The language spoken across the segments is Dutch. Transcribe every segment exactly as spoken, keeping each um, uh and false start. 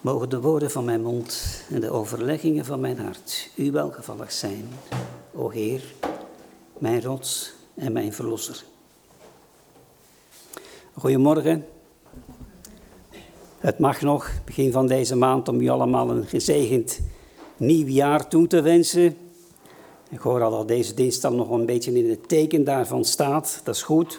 Mogen de woorden van mijn mond en de overleggingen van mijn hart u welgevallig zijn, o Heer, mijn rots en mijn verlosser. Goedemorgen. Het mag nog, begin van deze maand, om u allemaal een gezegend nieuw jaar toe te wensen. Ik hoor al dat deze dinsdag nog een beetje in het teken daarvan staat, dat is goed.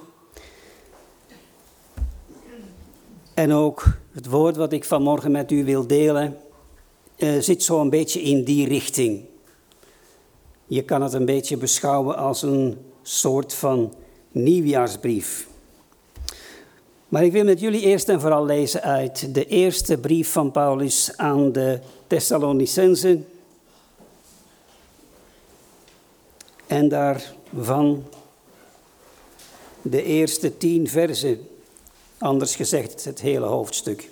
En ook het woord wat ik vanmorgen met u wil delen, uh, zit zo een beetje in die richting. Je kan het een beetje beschouwen als een soort van nieuwjaarsbrief. Maar ik wil met jullie eerst en vooral lezen uit de eerste brief van Paulus aan de Thessalonicenzen. En daarvan de eerste tien versen. Anders gezegd, het hele hoofdstuk.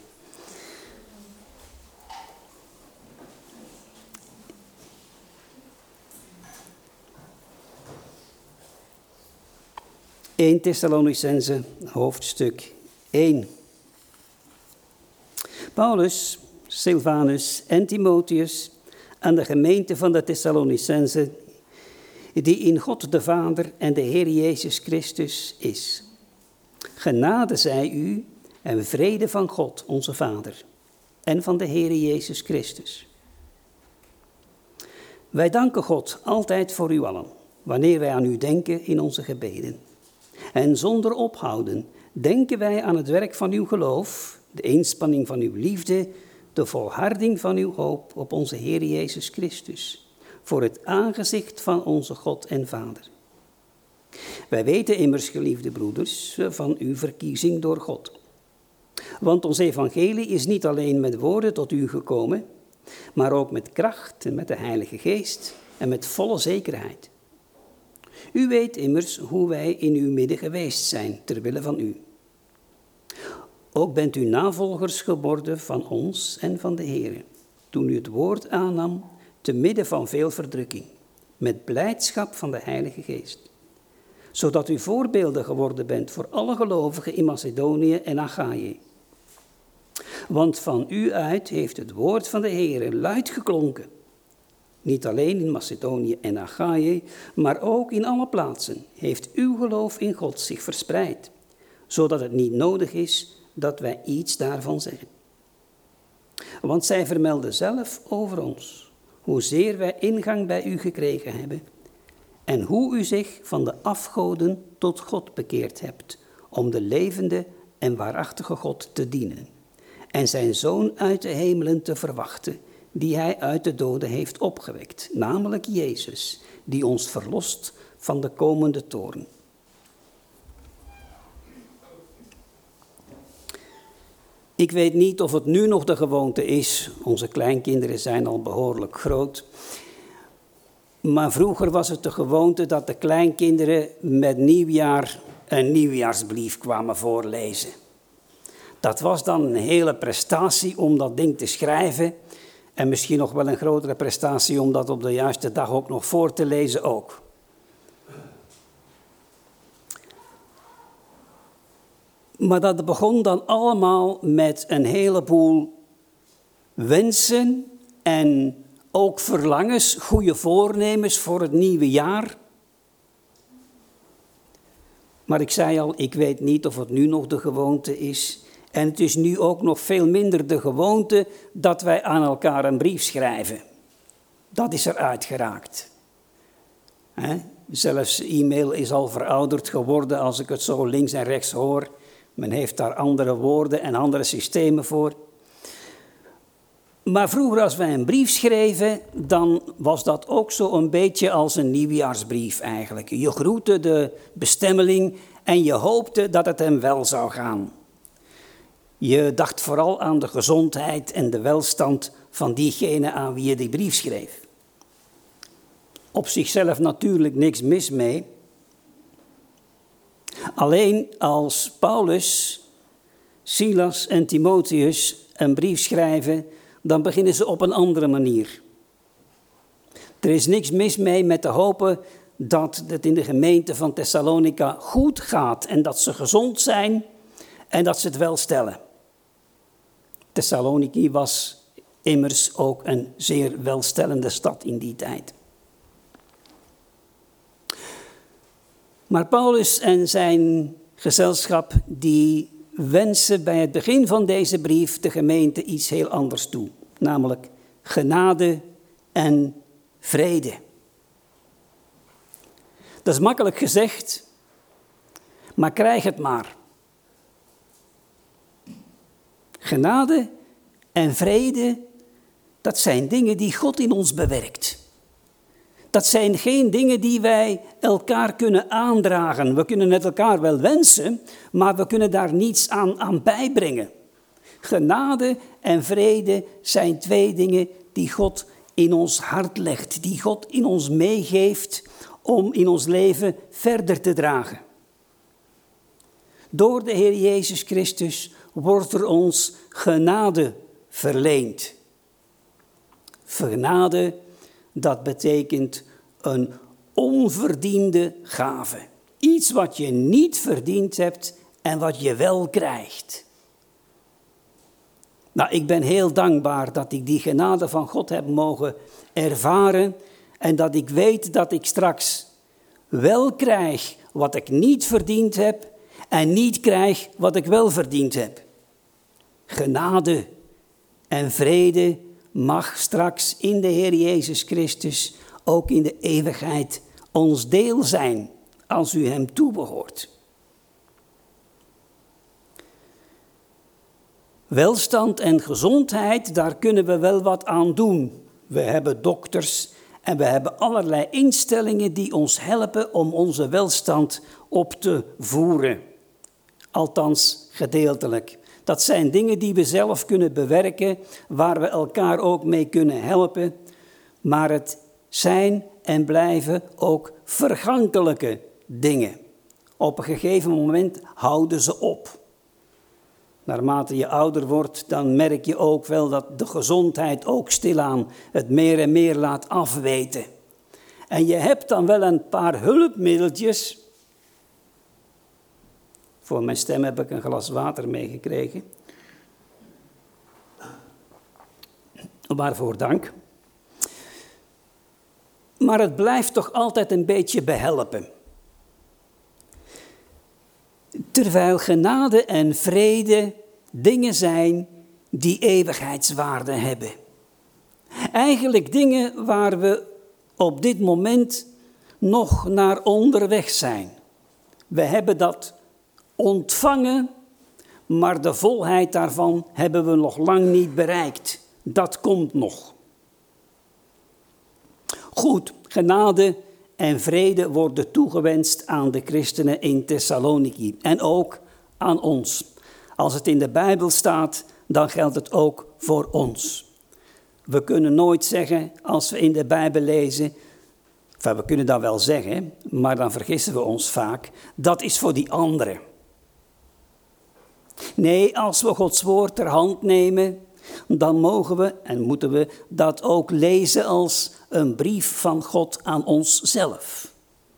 Eerste Thessalonicenzen, hoofdstuk één. Paulus, Silvanus en Timotheus aan de gemeente van de Thessalonicenzen, die in God de Vader en de Heer Jezus Christus is. Genade zij u en vrede van God, onze Vader, en van de Heer Jezus Christus. Wij danken God altijd voor u allen, wanneer wij aan u denken in onze gebeden. En zonder ophouden denken wij aan het werk van uw geloof, de inspanning van uw liefde, de volharding van uw hoop op onze Heer Jezus Christus, voor het aangezicht van onze God en Vader. Wij weten immers, geliefde broeders, van uw verkiezing door God. Want ons evangelie is niet alleen met woorden tot u gekomen, maar ook met kracht en met de Heilige Geest en met volle zekerheid. U weet immers hoe wij in uw midden geweest zijn, ter wille van u. Ook bent u navolgers geworden van ons en van de Heer, toen u het woord aannam, te midden van veel verdrukking, met blijdschap van de Heilige Geest. Zodat u voorbeelden geworden bent voor alle gelovigen in Macedonië en Achaïe. Want van u uit heeft het woord van de Heer luid geklonken. Niet alleen in Macedonië en Achaïe, maar ook in alle plaatsen heeft uw geloof in God zich verspreid, zodat het niet nodig is dat wij iets daarvan zeggen. Want zij vermelden zelf over ons, hoezeer wij ingang bij u gekregen hebben, en hoe u zich van de afgoden tot God bekeerd hebt, om de levende en waarachtige God te dienen, en zijn Zoon uit de hemelen te verwachten, die hij uit de doden heeft opgewekt, namelijk Jezus, die ons verlost van de komende toorn. Ik weet niet of het nu nog de gewoonte is, onze kleinkinderen zijn al behoorlijk groot, maar vroeger was het de gewoonte dat de kleinkinderen met nieuwjaar een nieuwjaarsbrief kwamen voorlezen. Dat was dan een hele prestatie om dat ding te schrijven en misschien nog wel een grotere prestatie om dat op de juiste dag ook nog voor te lezen ook. Maar dat begon dan allemaal met een heleboel wensen en ook verlangens, goede voornemens voor het nieuwe jaar. Maar ik zei al, ik weet niet of het nu nog de gewoonte is. En het is nu ook nog veel minder de gewoonte dat wij aan elkaar een brief schrijven. Dat is eruit geraakt. He? Zelfs e-mail is al verouderd geworden als ik het zo links en rechts hoor. Men heeft daar andere woorden en andere systemen voor. Maar vroeger als wij een brief schreven, dan was dat ook zo een beetje als een nieuwjaarsbrief eigenlijk. Je groette de bestemmeling en je hoopte dat het hem wel zou gaan. Je dacht vooral aan de gezondheid en de welstand van diegene aan wie je die brief schreef. Op zichzelf natuurlijk niks mis mee. Alleen als Paulus, Silas en Timotheus een brief schrijven, dan beginnen ze op een andere manier. Er is niks mis mee met te hopen dat het in de gemeente van Thessalonica goed gaat en dat ze gezond zijn en dat ze het wel stellen. Thessaloniki was immers ook een zeer welstellende stad in die tijd. Maar Paulus en zijn gezelschap die wensen bij het begin van deze brief de gemeente iets heel anders toe. Namelijk genade en vrede. Dat is makkelijk gezegd, maar krijg het maar. Genade en vrede, dat zijn dingen die God in ons bewerkt. Dat zijn geen dingen die wij elkaar kunnen aandragen. We kunnen het elkaar wel wensen, maar we kunnen daar niets aan, aan bijbrengen. Genade en vrede zijn twee dingen die God in ons hart legt, die God in ons meegeeft om in ons leven verder te dragen. Door de Heer Jezus Christus wordt er ons genade verleend. Genade, dat betekent een onverdiende gave. Iets wat je niet verdiend hebt en wat je wel krijgt. Nou, ik ben heel dankbaar dat ik die genade van God heb mogen ervaren en dat ik weet dat ik straks wel krijg wat ik niet verdiend heb en niet krijg wat ik wel verdiend heb. Genade en vrede mag straks in de Heer Jezus Christus ook in de eeuwigheid ons deel zijn als u hem toebehoort. Welstand en gezondheid, daar kunnen we wel wat aan doen. We hebben dokters en we hebben allerlei instellingen die ons helpen om onze welstand op te voeren. Althans, gedeeltelijk. Dat zijn dingen die we zelf kunnen bewerken, waar we elkaar ook mee kunnen helpen. Maar het zijn en blijven ook vergankelijke dingen. Op een gegeven moment houden ze op. Naarmate je ouder wordt, dan merk je ook wel dat de gezondheid ook stilaan het meer en meer laat afweten. En je hebt dan wel een paar hulpmiddeltjes. Voor mijn stem heb ik een glas water meegekregen. Waarvoor dank. Maar het blijft toch altijd een beetje behelpen. Terwijl genade en vrede dingen zijn die eeuwigheidswaarde hebben. Eigenlijk dingen waar we op dit moment nog naar onderweg zijn. We hebben dat ontvangen, maar de volheid daarvan hebben we nog lang niet bereikt. Dat komt nog. Goed, genade en vrede worden toegewenst aan de christenen in Thessaloniki en ook aan ons. Als het in de Bijbel staat, dan geldt het ook voor ons. We kunnen nooit zeggen, als we in de Bijbel lezen, enfin, we kunnen dat wel zeggen, maar dan vergissen we ons vaak, dat is voor die anderen. Nee, als we Gods woord ter hand nemen, dan mogen we en moeten we dat ook lezen als een brief van God aan onszelf.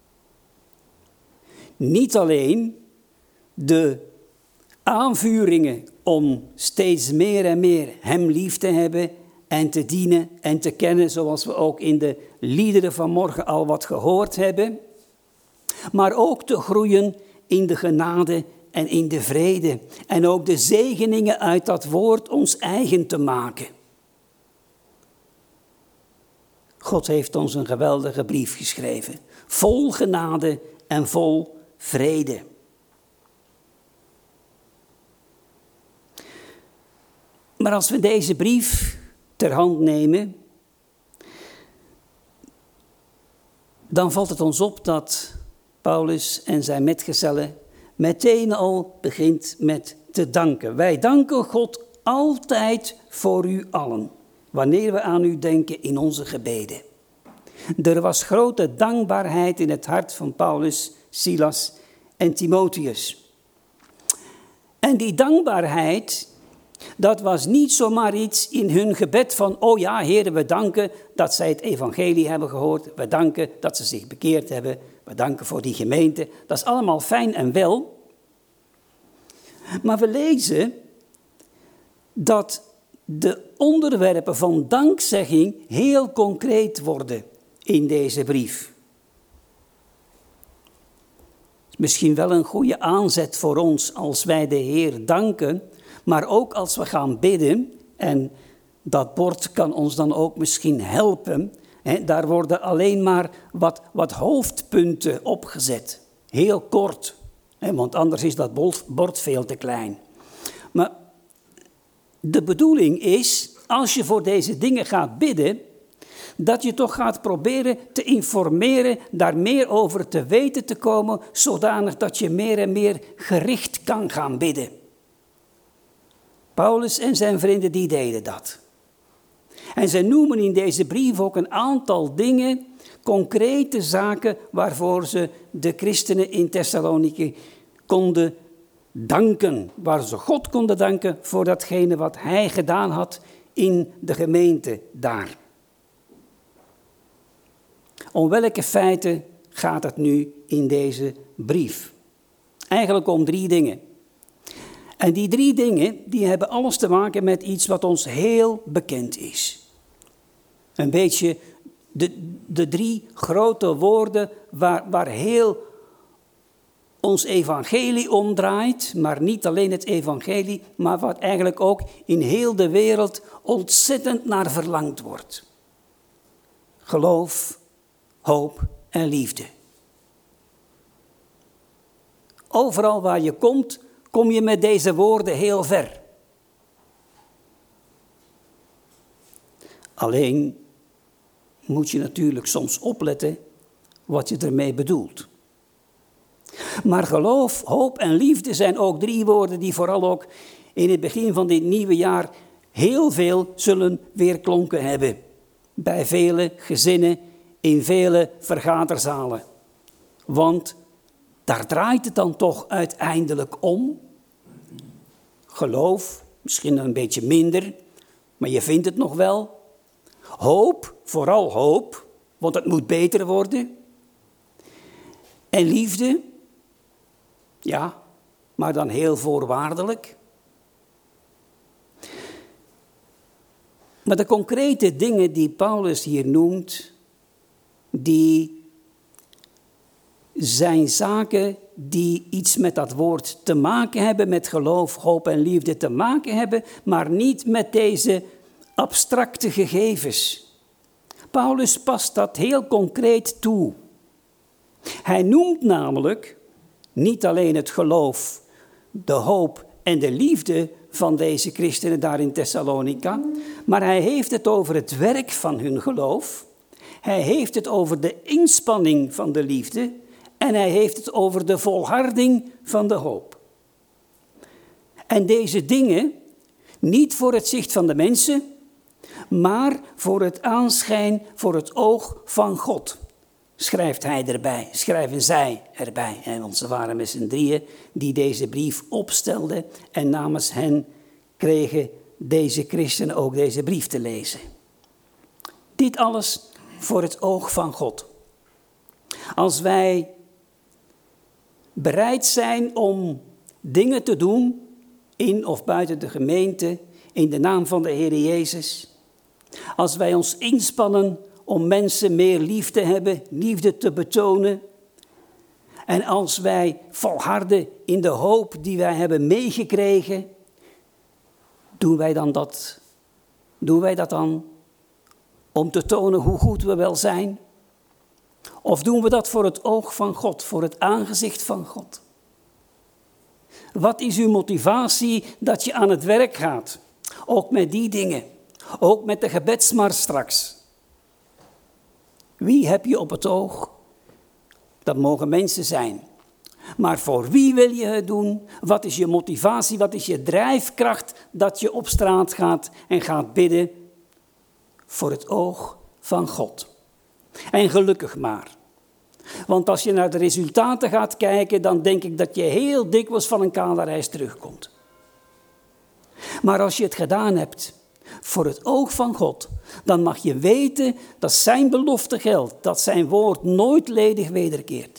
Niet alleen de aanvuringen om steeds meer en meer hem lief te hebben en te dienen en te kennen, zoals we ook in de liederen van morgen al wat gehoord hebben, maar ook te groeien in de genade en in de vrede en ook de zegeningen uit dat woord ons eigen te maken. God heeft ons een geweldige brief geschreven, vol genade en vol vrede. Maar als we deze brief ter hand nemen, dan valt het ons op dat Paulus en zijn metgezellen meteen al begint met te danken. Wij danken God altijd voor u allen, wanneer we aan u denken in onze gebeden. Er was grote dankbaarheid in het hart van Paulus, Silas en Timotheus. En die dankbaarheid, dat was niet zomaar iets in hun gebed van, oh ja, Heer, we danken dat zij het evangelie hebben gehoord. We danken dat ze zich bekeerd hebben. We danken voor die gemeente. Dat is allemaal fijn en wel. Maar we lezen dat de onderwerpen van dankzegging heel concreet worden in deze brief. Misschien wel een goede aanzet voor ons als wij de Heer danken, maar ook als we gaan bidden, en dat bord kan ons dan ook misschien helpen. He, daar worden alleen maar wat, wat hoofdpunten opgezet, heel kort, he, want anders is dat bord veel te klein. Maar de bedoeling is, als je voor deze dingen gaat bidden, dat je toch gaat proberen te informeren, daar meer over te weten te komen, zodanig dat je meer en meer gericht kan gaan bidden. Paulus en zijn vrienden, die deden dat. En zij noemen in deze brief ook een aantal dingen, concrete zaken, waarvoor ze de christenen in Thessaloniki konden danken. Waar ze God konden danken voor datgene wat hij gedaan had in de gemeente daar. Om welke feiten gaat het nu in deze brief? Eigenlijk om drie dingen. En die drie dingen, die hebben alles te maken met iets wat ons heel bekend is. Een beetje de, de drie grote woorden waar, waar heel ons evangelie om draait, maar niet alleen het evangelie, maar wat eigenlijk ook in heel de wereld ontzettend naar verlangd wordt. Geloof, hoop en liefde. Overal waar je komt, kom je met deze woorden heel ver. Alleen moet je natuurlijk soms opletten wat je ermee bedoelt. Maar geloof, hoop en liefde zijn ook drie woorden die vooral ook in het begin van dit nieuwe jaar heel veel zullen weerklonken hebben. Bij vele gezinnen, in vele vergaderzalen. Want daar draait het dan toch uiteindelijk om. Geloof, misschien een beetje minder, maar je vindt het nog wel. Hoop, vooral hoop, want het moet beter worden. En liefde, ja, maar dan heel voorwaardelijk. Maar de concrete dingen die Paulus hier noemt, die zijn zaken die iets met dat woord te maken hebben, met geloof, hoop en liefde te maken hebben, maar niet met deze abstracte gegevens. Paulus past dat heel concreet toe. Hij noemt namelijk niet alleen het geloof, de hoop en de liefde van deze christenen daar in Thessalonica, maar hij heeft het over het werk van hun geloof. Hij heeft het over de inspanning van de liefde en hij heeft het over de volharding van de hoop. En deze dingen, niet voor het zicht van de mensen, maar voor het aanschijn, voor het oog van God, schrijft hij erbij, schrijven zij erbij. Want ze waren met z'n drieën die deze brief opstelden en namens hen kregen deze christenen ook deze brief te lezen. Dit alles voor het oog van God. Als wij bereid zijn om dingen te doen in of buiten de gemeente, in de naam van de Heer Jezus. Als wij ons inspannen om mensen meer lief te hebben, liefde te betonen. En als wij volharden in de hoop die wij hebben meegekregen, doen wij dan dat, doen wij dat dan om te tonen hoe goed we wel zijn? Of doen we dat voor het oog van God, voor het aangezicht van God? Wat is uw motivatie dat je aan het werk gaat? Ook met die dingen. Ook met de gebedsmars straks. Wie heb je op het oog? Dat mogen mensen zijn. Maar voor wie wil je het doen? Wat is je motivatie? Wat is je drijfkracht dat je op straat gaat en gaat bidden? Voor het oog van God. En gelukkig maar. Want als je naar de resultaten gaat kijken, dan denk ik dat je heel dikwijls van een kaderreis terugkomt. Maar als je het gedaan hebt voor het oog van God, dan mag je weten dat zijn belofte geldt, dat zijn woord nooit ledig wederkeert.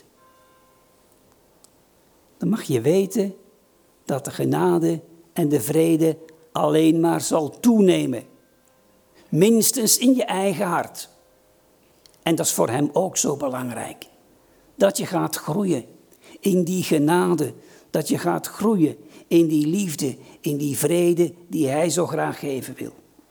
Dan mag je weten dat de genade en de vrede alleen maar zal toenemen. Minstens in je eigen hart. En dat is voor hem ook zo belangrijk. Dat je gaat groeien in die genade. Dat je gaat groeien in die liefde, in die vrede die hij zo graag geven wil.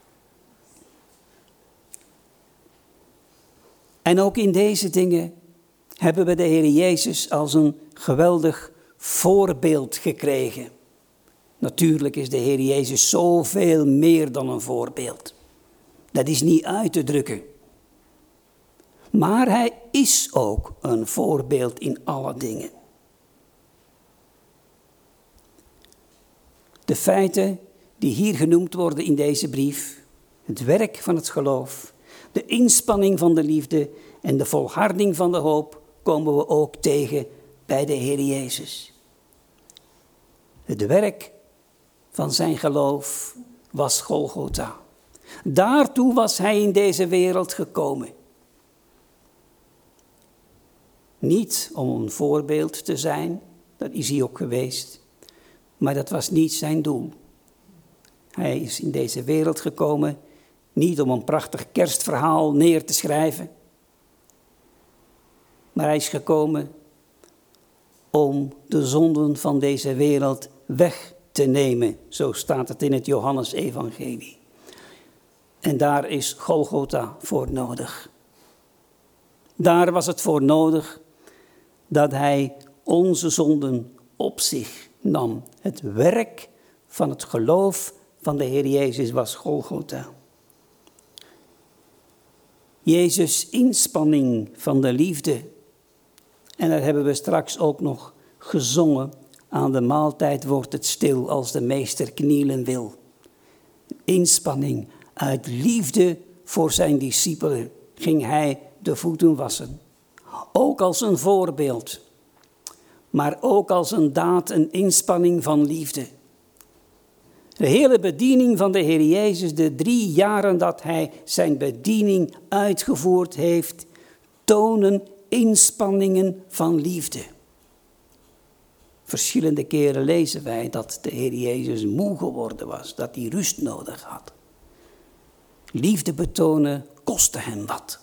En ook in deze dingen hebben we de Heer Jezus als een geweldig voorbeeld gekregen. Natuurlijk is de Heer Jezus zoveel meer dan een voorbeeld. Dat is niet uit te drukken. Maar hij is ook een voorbeeld in alle dingen. De feiten die hier genoemd worden in deze brief, het werk van het geloof, de inspanning van de liefde en de volharding van de hoop, komen we ook tegen bij de Heer Jezus. Het werk van zijn geloof was Golgotha. Daartoe was hij in deze wereld gekomen. Niet om een voorbeeld te zijn, dat is hij ook geweest, maar dat was niet zijn doel. Hij is in deze wereld gekomen, niet om een prachtig kerstverhaal neer te schrijven, maar hij is gekomen om de zonden van deze wereld weg te nemen. Zo staat het in het Johannesevangelie. En daar is Golgotha voor nodig. Daar was het voor nodig dat hij onze zonden op zich nam. Het werk van het geloof van de Heer Jezus was Golgotha. Jezus' inspanning van de liefde. En daar hebben we straks ook nog gezongen. Aan de maaltijd wordt het stil als de meester knielen wil. Inspanning uit liefde voor zijn discipelen ging hij de voeten wassen. Ook als een voorbeeld, maar ook als een daad, een inspanning van liefde. De hele bediening van de Heer Jezus, de drie jaren dat hij zijn bediening uitgevoerd heeft, tonen inspanningen van liefde. Verschillende keren lezen wij dat de Heer Jezus moe geworden was, dat hij rust nodig had. Liefde betonen kostte hem wat.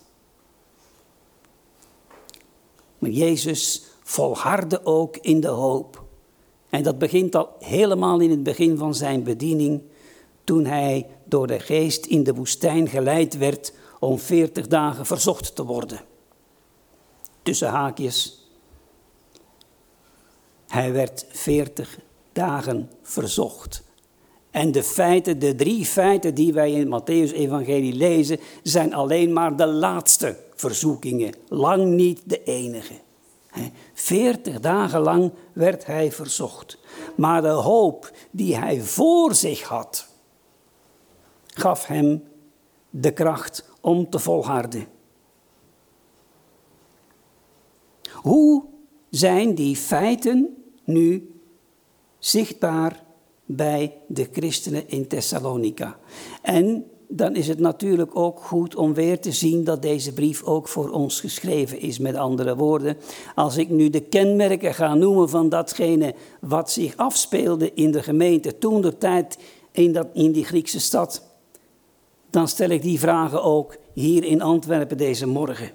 Maar Jezus volhardde ook in de hoop. En dat begint al helemaal in het begin van zijn bediening, toen hij door de geest in de woestijn geleid werd om veertig dagen verzocht te worden. Tussen haakjes. Hij werd veertig dagen verzocht. En de feiten, de drie feiten die wij in het Mattheüs-evangelie lezen, zijn alleen maar de laatste verzoekingen. Lang niet de enige. Veertig dagen lang werd hij verzocht. Maar de hoop die hij voor zich had, gaf hem de kracht om te volharden. Hoe zijn die feiten nu zichtbaar bij de christenen in Thessalonica? En dan is het natuurlijk ook goed om weer te zien dat deze brief ook voor ons geschreven is. Met andere woorden, als ik nu de kenmerken ga noemen van datgene wat zich afspeelde in de gemeente toentertijd in, dat, in die Griekse stad, dan stel ik die vragen ook hier in Antwerpen deze morgen.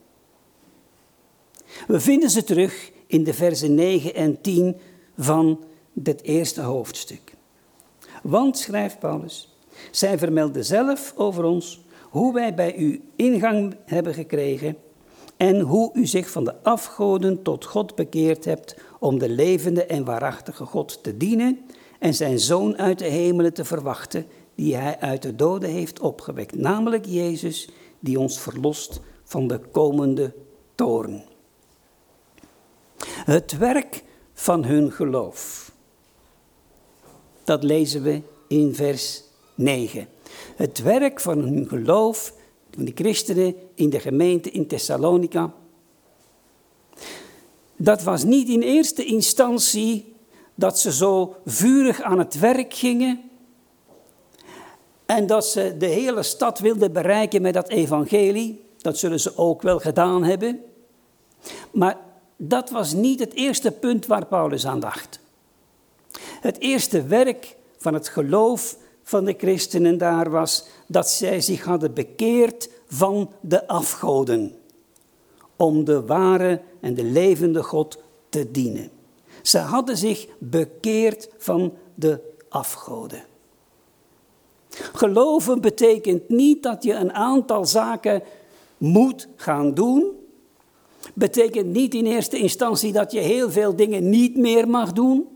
We vinden ze terug in de versen negen en tien van dit eerste hoofdstuk. Want, schrijft Paulus, zij vermelden zelf over ons hoe wij bij u ingang hebben gekregen en hoe u zich van de afgoden tot God bekeerd hebt om de levende en waarachtige God te dienen en zijn Zoon uit de hemelen te verwachten, die hij uit de doden heeft opgewekt, namelijk Jezus, die ons verlost van de komende toorn. Het werk van hun geloof, dat lezen we in vers negen. Het werk van hun geloof, van de christenen in de gemeente in Thessalonica, dat was niet in eerste instantie dat ze zo vurig aan het werk gingen en dat ze de hele stad wilden bereiken met dat evangelie. Dat zullen ze ook wel gedaan hebben. Maar dat was niet het eerste punt waar Paulus aan dacht. Het eerste werk van het geloof van de christenen daar was dat zij zich hadden bekeerd van de afgoden. Om de ware en de levende God te dienen. Ze hadden zich bekeerd van de afgoden. Geloven betekent niet dat je een aantal zaken moet gaan doen. Betekent niet in eerste instantie dat je heel veel dingen niet meer mag doen.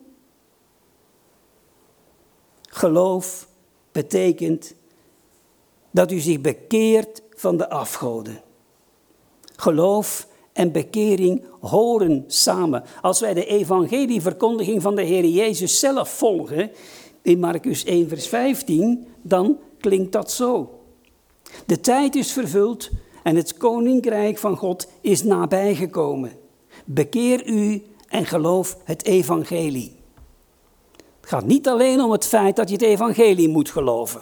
Geloof betekent dat u zich bekeert van de afgoden. Geloof en bekering horen samen. Als wij de evangelieverkondiging van de Heer Jezus zelf volgen, in Marcus één vers vijftien, dan klinkt dat zo. De tijd is vervuld en het koninkrijk van God is nabijgekomen. Bekeer u en geloof het evangelie. Het gaat niet alleen om het feit dat je het evangelie moet geloven.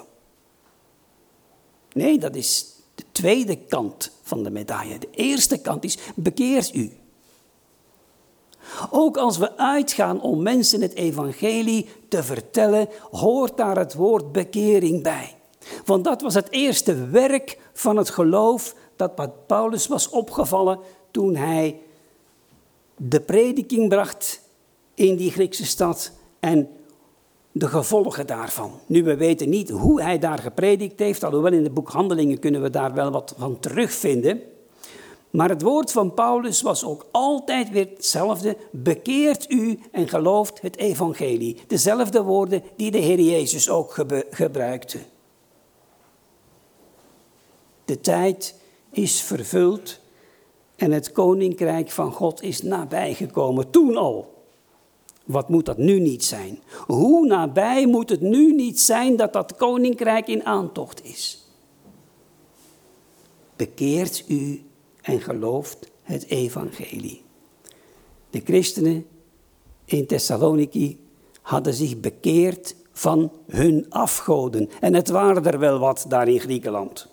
Nee, dat is de tweede kant van de medaille. De eerste kant is bekeer u. Ook als we uitgaan om mensen het evangelie te vertellen, hoort daar het woord bekering bij. Want dat was het eerste werk van het geloof dat wat Paulus was opgevallen toen hij de prediking bracht in die Griekse stad en de gevolgen daarvan. Nu, we weten niet hoe hij daar gepredikt heeft, alhoewel in het boek Handelingen kunnen we daar wel wat van terugvinden. Maar het woord van Paulus was ook altijd weer hetzelfde. Bekeert u en gelooft het evangelie. Dezelfde woorden die de Heer Jezus ook gebe- gebruikte. De tijd is vervuld en het koninkrijk van God is nabijgekomen. Toen al. Wat moet dat nu niet zijn? Hoe nabij moet het nu niet zijn dat dat koninkrijk in aantocht is? Bekeert u en gelooft het evangelie. De christenen in Thessaloniki hadden zich bekeerd van hun afgoden. En het waren er wel wat daar in Griekenland.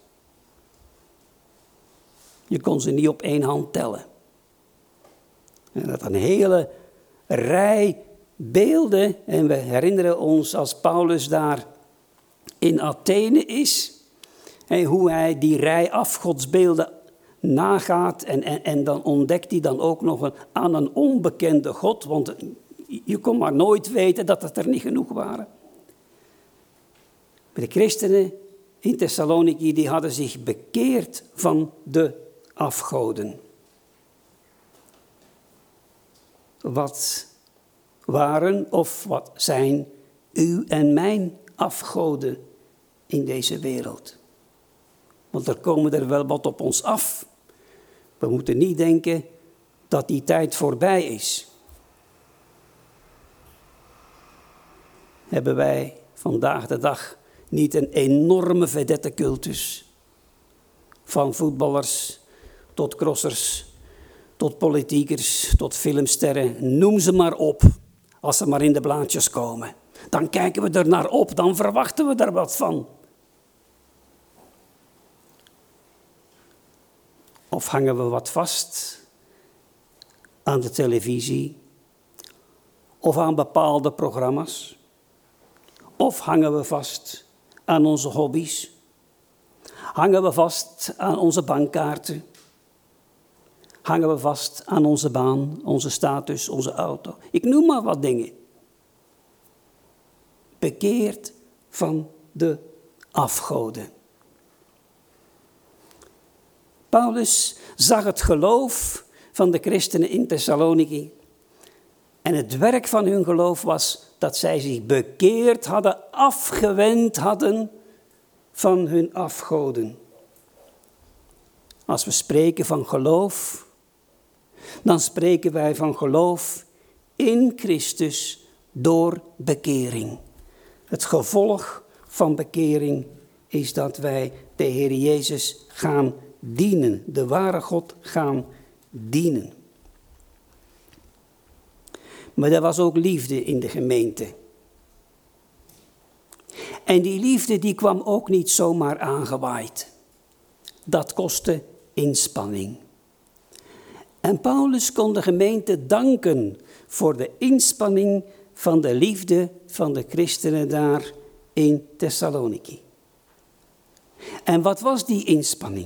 Je kon ze niet op één hand tellen. En dat een hele rij beelden. En we herinneren ons als Paulus daar in Athene is. En hoe hij die rij afgodsbeelden nagaat. En, en, en dan ontdekt hij dan ook nog een, aan een onbekende God. Want je kon maar nooit weten dat het er niet genoeg waren. Maar de christenen in Thessaloniki die hadden zich bekeerd van de afgoden. Wat waren of wat zijn uw en mijn afgoden in deze wereld? Want er komen er wel wat op ons af. We moeten niet denken dat die tijd voorbij is. Hebben wij vandaag de dag niet een enorme vedettencultus? Van voetballers tot crossers, tot politiekers, tot filmsterren. Noem ze maar op, als ze maar in de blaadjes komen. Dan kijken we er naar op, dan verwachten we er wat van. Of hangen we wat vast aan de televisie, of aan bepaalde programma's, of hangen we vast aan onze hobby's, hangen we vast aan onze bankkaarten, hangen we vast aan onze baan, onze status, onze auto. Ik noem maar wat dingen. Bekeerd van de afgoden. Paulus zag het geloof van de christenen in Thessaloniki. En het werk van hun geloof was dat zij zich bekeerd hadden, afgewend hadden van hun afgoden. Als we spreken van geloof, dan spreken wij van geloof in Christus door bekering. Het gevolg van bekering is dat wij de Heer Jezus gaan dienen, de ware God gaan dienen. Maar er was ook liefde in de gemeente. En die liefde die kwam ook niet zomaar aangewaaid. Dat kostte inspanning. En Paulus kon de gemeente danken voor de inspanning van de liefde van de christenen daar in Thessaloniki. En wat was die inspanning?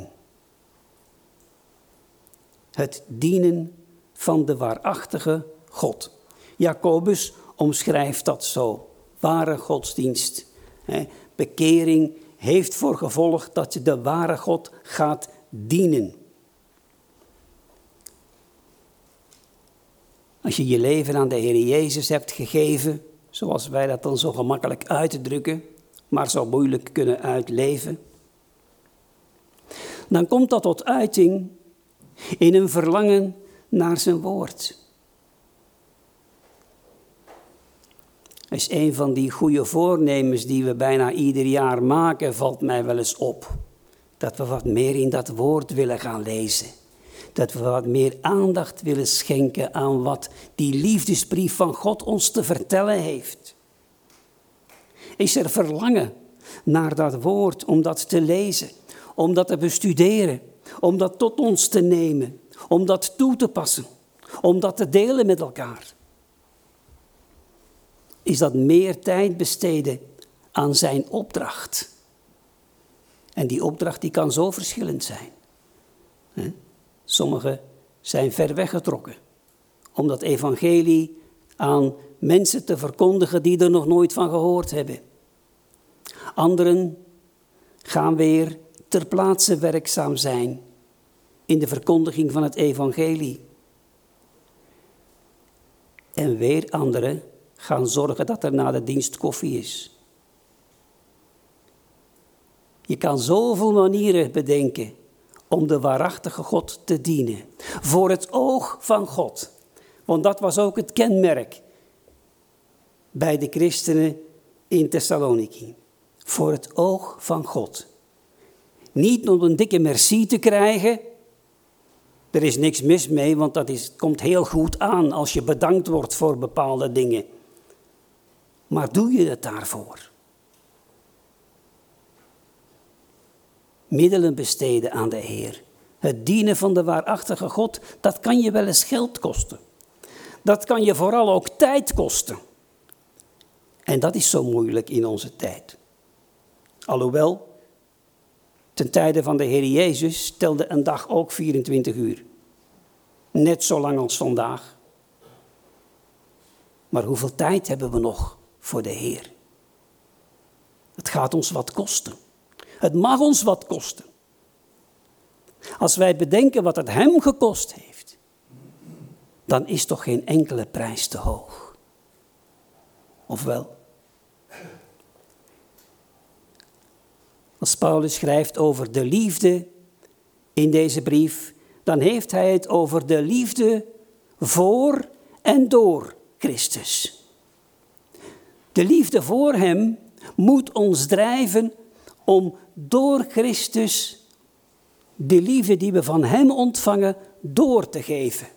Het dienen van de waarachtige God. Jacobus omschrijft dat zo. Ware godsdienst. Hè, bekering heeft voor gevolg dat je de ware God gaat dienen. Als je je leven aan de Heer Jezus hebt gegeven, zoals wij dat dan zo gemakkelijk uitdrukken, maar zo moeilijk kunnen uitleven, dan komt dat tot uiting in een verlangen naar zijn woord. Dat is een van die goede voornemens die we bijna ieder jaar maken, valt mij wel eens op. Dat we wat meer in dat woord willen gaan lezen. Dat we wat meer aandacht willen schenken aan wat die liefdesbrief van God ons te vertellen heeft. Is er verlangen naar dat woord om dat te lezen, om dat te bestuderen, om dat tot ons te nemen, om dat toe te passen, om dat te delen met elkaar? Is dat meer tijd besteden aan zijn opdracht? En die opdracht die kan zo verschillend zijn. Sommigen zijn ver weggetrokken om dat evangelie aan mensen te verkondigen die er nog nooit van gehoord hebben. Anderen gaan weer ter plaatse werkzaam zijn in de verkondiging van het evangelie. En weer anderen gaan zorgen dat er na de dienst koffie is. Je kan zoveel manieren bedenken om de waarachtige God te dienen. Voor het oog van God. Want dat was ook het kenmerk bij de christenen in Thessaloniki. Voor het oog van God. Niet om een dikke merci te krijgen. Er is niks mis mee, want dat is, komt heel goed aan als je bedankt wordt voor bepaalde dingen. Maar doe je het daarvoor? Middelen besteden aan de Heer. Het dienen van de waarachtige God, dat kan je wel eens geld kosten. Dat kan je vooral ook tijd kosten. En dat is zo moeilijk in onze tijd. Alhoewel, ten tijde van de Heer Jezus telde een dag ook vierentwintig uur. Net zo lang als vandaag. Maar hoeveel tijd hebben we nog voor de Heer? Het gaat ons wat kosten. Het mag ons wat kosten. Als wij bedenken wat het hem gekost heeft, dan is toch geen enkele prijs te hoog. Of wel? Als Paulus schrijft over de liefde in deze brief, dan heeft hij het over de liefde voor en door Christus. De liefde voor hem moet ons drijven om door Christus de liefde die we van hem ontvangen door te geven.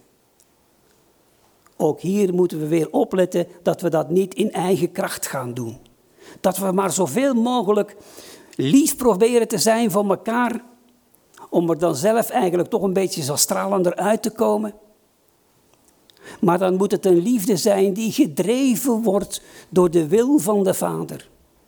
Ook hier moeten we weer opletten dat we dat niet in eigen kracht gaan doen. Dat we maar zoveel mogelijk lief proberen te zijn voor elkaar, om er dan zelf eigenlijk toch een beetje zo stralender uit te komen. Maar dan moet het een liefde zijn die gedreven wordt door de wil van de Vader.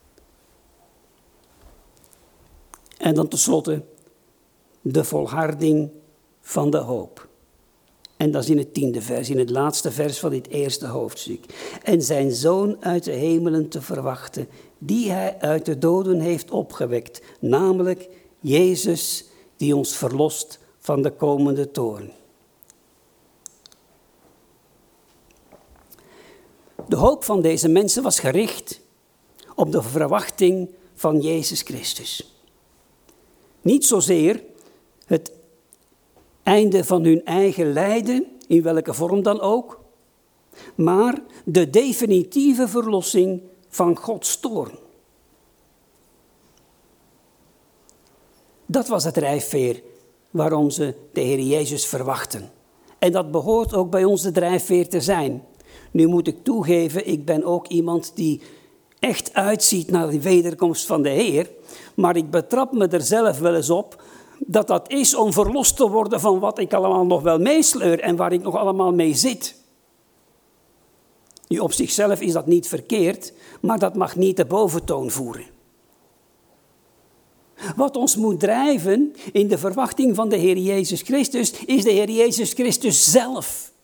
En dan tenslotte de volharding van de hoop. En dat is in het tiende vers, in het laatste vers van dit eerste hoofdstuk. En zijn zoon uit de hemelen te verwachten, die hij uit de doden heeft opgewekt. Namelijk Jezus, die ons verlost van de komende toorn. De hoop van deze mensen was gericht op de verwachting van Jezus Christus. Niet zozeer het einde van hun eigen lijden, in welke vorm dan ook, maar de definitieve verlossing van Gods toorn. Dat was het drijfveer waarom ze de Heer Jezus verwachten. En dat behoort ook bij ons de drijfveer te zijn. Nu moet ik toegeven, ik ben ook iemand die echt uitziet naar de wederkomst van de Heer, maar ik betrap me er zelf wel eens op dat dat is om verlost te worden van wat ik allemaal nog wel meesleur en waar ik nog allemaal mee zit. Nu, op zichzelf is dat niet verkeerd, maar dat mag niet de boventoon voeren. Wat ons moet drijven in de verwachting van de Heer Jezus Christus, is de Heer Jezus Christus zelf.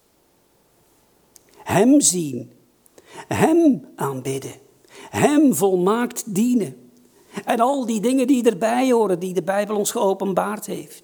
Hem zien, Hem aanbidden, Hem volmaakt dienen. En al die dingen die erbij horen, die de Bijbel ons geopenbaard heeft.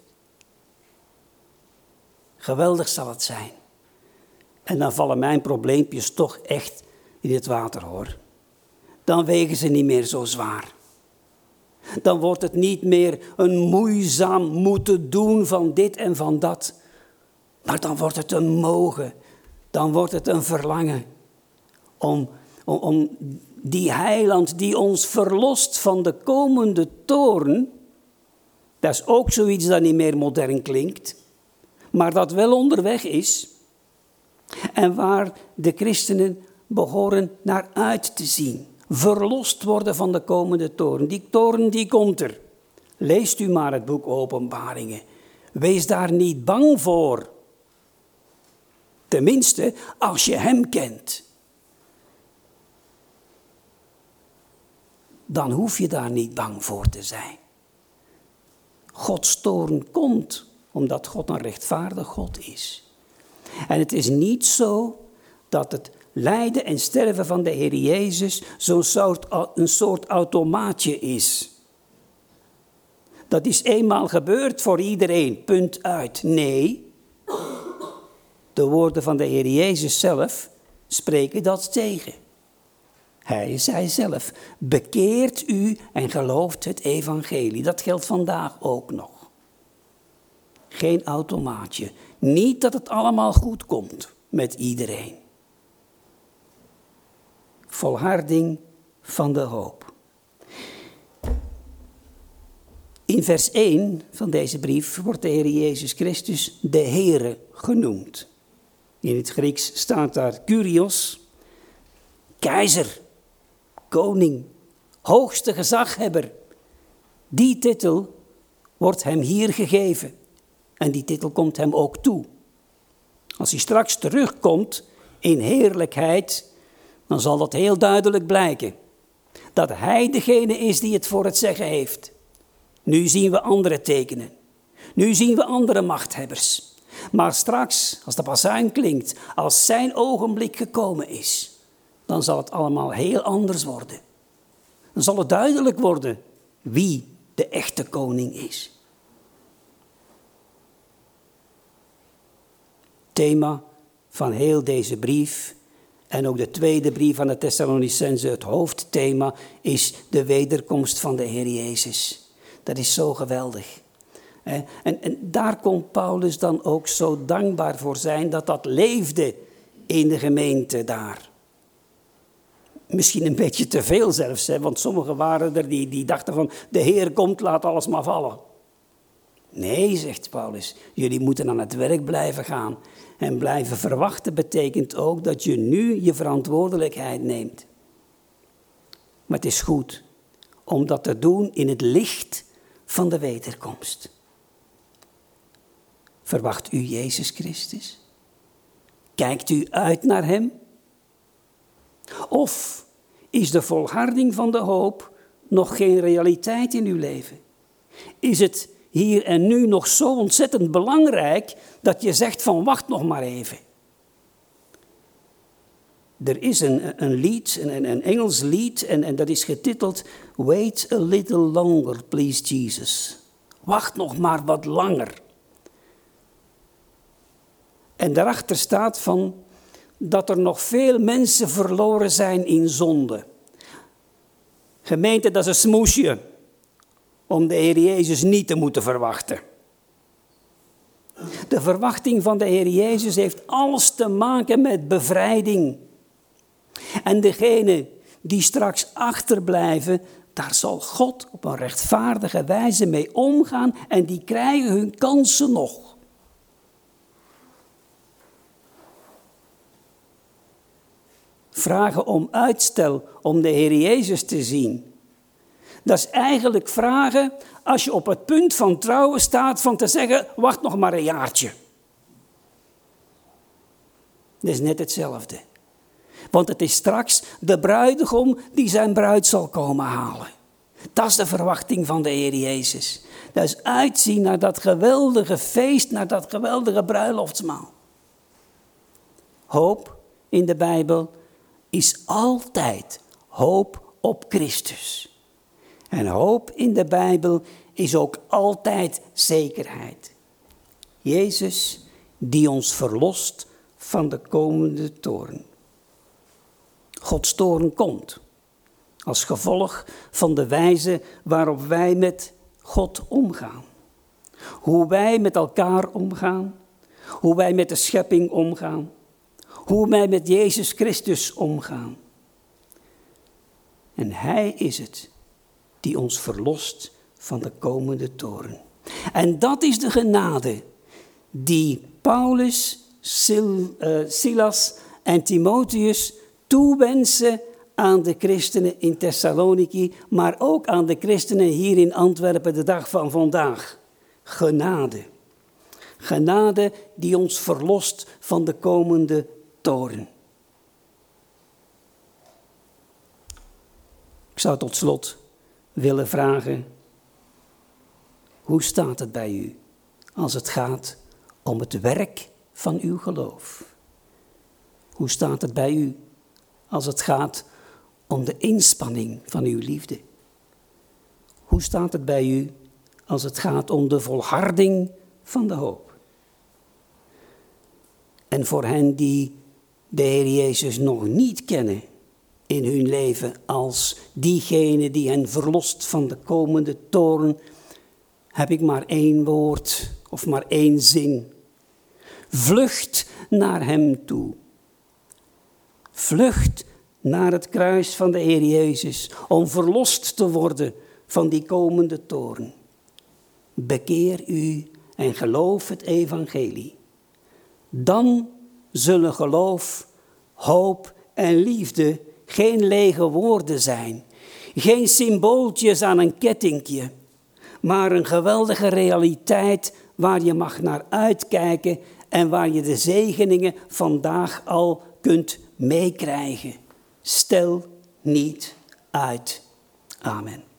Geweldig zal het zijn. En dan vallen mijn probleempjes toch echt in het water, hoor. Dan wegen ze niet meer zo zwaar. Dan wordt het niet meer een moeizaam moeten doen van dit en van dat. Maar dan wordt het een mogen. Dan wordt het een verlangen. Om, om, om die heiland die ons verlost van de komende toorn. Dat is ook zoiets dat niet meer modern klinkt. Maar dat wel onderweg is. En waar de christenen behoren naar uit te zien. Verlost worden van de komende toorn. Die toorn die komt er. Leest u maar het boek Openbaringen. Wees daar niet bang voor. Tenminste, als je hem kent. Dan hoef je daar niet bang voor te zijn. Gods toorn komt, omdat God een rechtvaardig God is. En het is niet zo dat het lijden en sterven van de Heer Jezus zo'n soort, een soort automaatje is. Dat is eenmaal gebeurd voor iedereen, punt uit. Nee, de woorden van de Heer Jezus zelf spreken dat tegen. Hij zei zelf, bekeert u en gelooft het evangelie. Dat geldt vandaag ook nog. Geen automaatje. Niet dat het allemaal goed komt met iedereen. Volharding van de hoop. In vers één van deze brief wordt de Heer Jezus Christus de Heere genoemd. In het Grieks staat daar Kyrios, keizer, koning, hoogste gezaghebber. Die titel wordt hem hier gegeven. En die titel komt hem ook toe. Als hij straks terugkomt in heerlijkheid, dan zal dat heel duidelijk blijken. Dat hij degene is die het voor het zeggen heeft. Nu zien we andere tekenen. Nu zien we andere machthebbers. Maar straks, als de bazuin klinkt, als zijn ogenblik gekomen is, dan zal het allemaal heel anders worden. Dan zal het duidelijk worden wie de echte koning is. Thema van heel deze brief en ook de tweede brief aan de Thessalonicenzen, het hoofdthema is de wederkomst van de Heer Jezus. Dat is zo geweldig. En, en daar kon Paulus dan ook zo dankbaar voor zijn dat dat leefde in de gemeente daar. Misschien een beetje te veel zelfs, hè, want sommigen waren er die, die dachten van de Heer komt, laat alles maar vallen. Nee, zegt Paulus, jullie moeten aan het werk blijven gaan. En blijven verwachten betekent ook dat je nu je verantwoordelijkheid neemt. Maar het is goed om dat te doen in het licht van de wederkomst. Verwacht u Jezus Christus? Kijkt u uit naar hem? Of is de volharding van de hoop nog geen realiteit in uw leven? Is het hier en nu nog zo ontzettend belangrijk dat je zegt van wacht nog maar even? Er is een, een lied, een, een Engels lied en, en dat is getiteld Wait a little longer, please Jesus. Wacht nog maar wat langer. En daarachter staat van dat er nog veel mensen verloren zijn in zonde. Gemeente, dat is een smoesje om de Heer Jezus niet te moeten verwachten. De verwachting van de Heer Jezus heeft alles te maken met bevrijding. En degenen die straks achterblijven, daar zal God op een rechtvaardige wijze mee omgaan en die krijgen hun kansen nog. Vragen om uitstel om de Heer Jezus te zien. Dat is eigenlijk vragen als je op het punt van trouwen staat van te zeggen, wacht nog maar een jaartje. Dat is net hetzelfde. Want het is straks de bruidegom die zijn bruid zal komen halen. Dat is de verwachting van de Heer Jezus. Dat is uitzien naar dat geweldige feest, naar dat geweldige bruiloftsmaal. Hoop in de Bijbel is altijd hoop op Christus. En hoop in de Bijbel is ook altijd zekerheid. Jezus die ons verlost van de komende toorn. Gods toorn komt als gevolg van de wijze waarop wij met God omgaan. Hoe wij met elkaar omgaan, hoe wij met de schepping omgaan, hoe wij met Jezus Christus omgaan. En Hij is het die ons verlost van de komende toorn. En dat is de genade die Paulus, Sil, uh, Silas en Timotheus toewensen aan de christenen in Thessaloniki, maar ook aan de christenen hier in Antwerpen de dag van vandaag. Genade. Genade die ons verlost van de komende toorn. Ik zou tot slot willen vragen, hoe staat het bij u als het gaat om het werk van uw geloof? Hoe staat het bij u als het gaat om de inspanning van uw liefde? Hoe staat het bij u als het gaat om de volharding van de hoop? En voor hen die de Heer Jezus nog niet kennen in hun leven als diegene die hen verlost van de komende toorn, heb ik maar één woord of maar één zin. Vlucht naar hem toe. Vlucht naar het kruis van de Heer Jezus om verlost te worden van die komende toorn. Bekeer u en geloof het evangelie. Dan zullen geloof, hoop en liefde geen lege woorden zijn. Geen symbooltjes aan een kettingje, maar een geweldige realiteit waar je mag naar uitkijken en waar je de zegeningen vandaag al kunt meekrijgen. Stel niet uit. Amen.